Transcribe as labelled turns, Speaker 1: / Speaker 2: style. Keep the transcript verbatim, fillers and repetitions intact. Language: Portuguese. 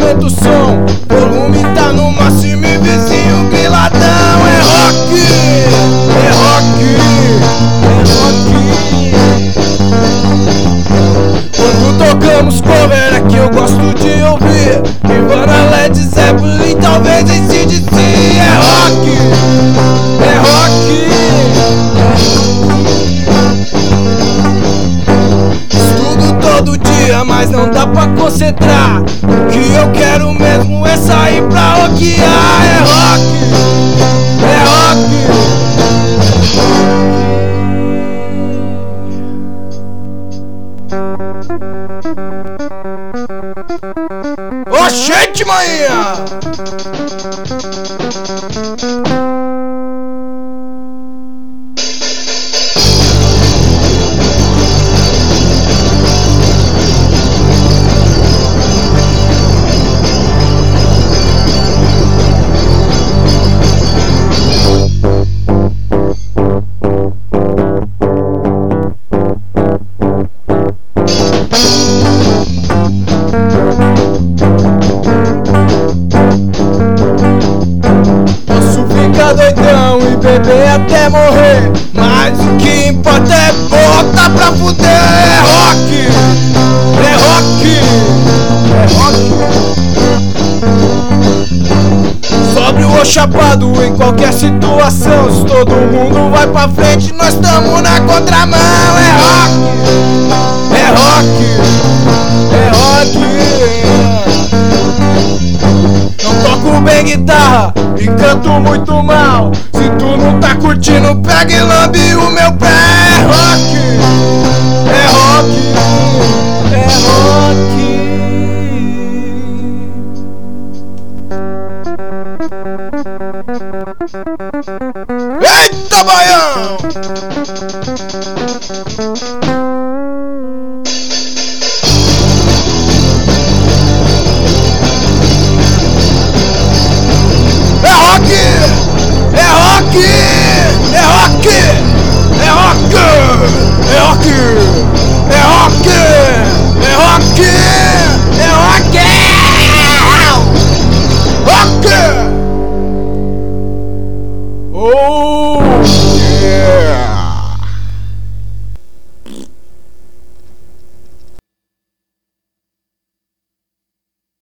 Speaker 1: aumenta o som, volume tá no máximo e vizinho griladão. É rock, é rock, é rock. Quando tocamos cover é que eu gosto de ouvir Nirvana, Led Zeppelin, talvez A C D C. É rock, é rock. Estudo todo dia, mas não dá pra concentrar. O que eu quero mesmo é sair pra rockear. É rock, é rock. Oxente, manhã! Doidão e beber até morrer, mas o que importa é botar pra fuder. É rock, é rock, é rock. Sóbrio ou chapado em qualquer situação, se todo mundo vai pra frente, nós tamo na contramão. É rock, é rock, é rock. Não toco bem guitarra e canto muito mal. Se tu não tá curtindo, pega e lambe o meu pé.